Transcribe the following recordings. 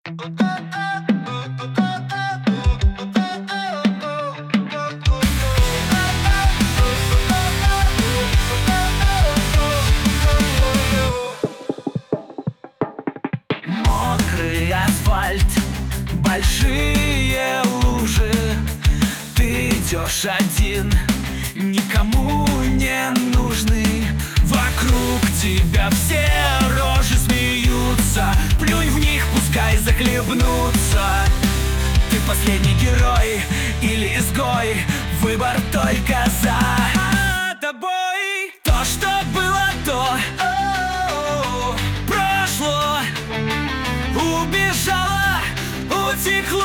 Мокрый асфальт, большие лужи. Ты идешь один, никому не нужный. Вокруг тебя все рожи смеются. Плюнь в них, пускай захлебнутся. Ты последний герой или изгой, выбор только за тобой. То, что было, то прошло, убежало, утекло.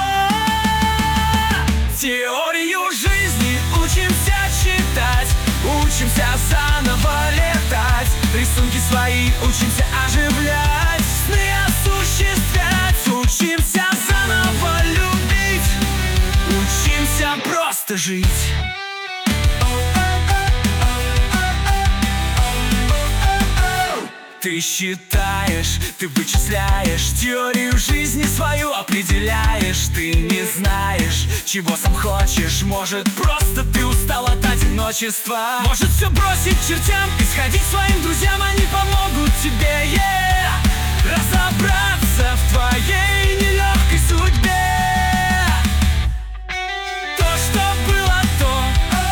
Теорию жизни учимся читать, учимся заново летать. Рисунки свои учимся оживлять, сны осуществлять. Учимся заново любить, учимся просто жить. Ты считаешь, ты вычисляешь, теорию жизни свою определяешь. Ты не знаешь, чего сам хочешь. Может, просто ты устал от одиночества. Может, все бросить чертям и сходить своим друзьям. Они помогут тебе, разобраться в твоей нелегкой судьбе. То, что было, то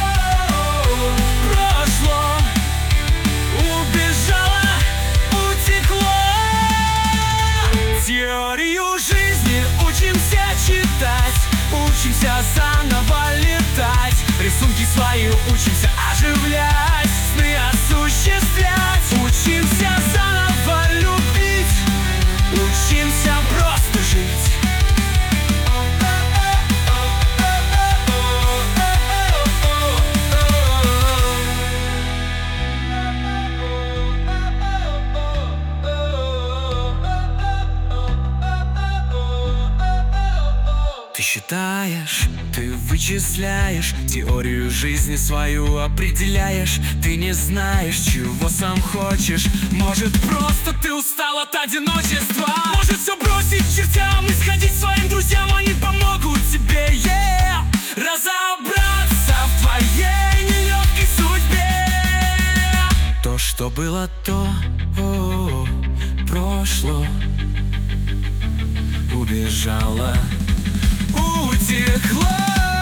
прошло, убежало, утекло. Теорию жизни учимся читать, учимся заново летать. Рисунки свои учимся оживлять, сны осуществлять. Учимся заново любить, учимся просто жить. Ты считаешь, ты вычисляешь, теорию жизни свою определяешь. Ты не знаешь, чего сам хочешь. Может, просто ты устал от одиночества. Может, все бросить чертям и сходить своим друзьям. Они помогут тебе, разобраться в твоей нелегкой судьбе. То, что было, то прошло, убежало, утекло.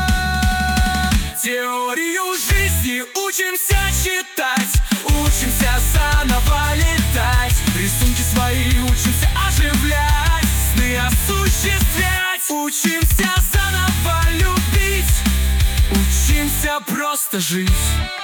Теорию жизни учимся читать, учимся заново летать. Рисунки свои учимся оживлять, сны осуществлять. Учимся заново любить, учимся просто жить.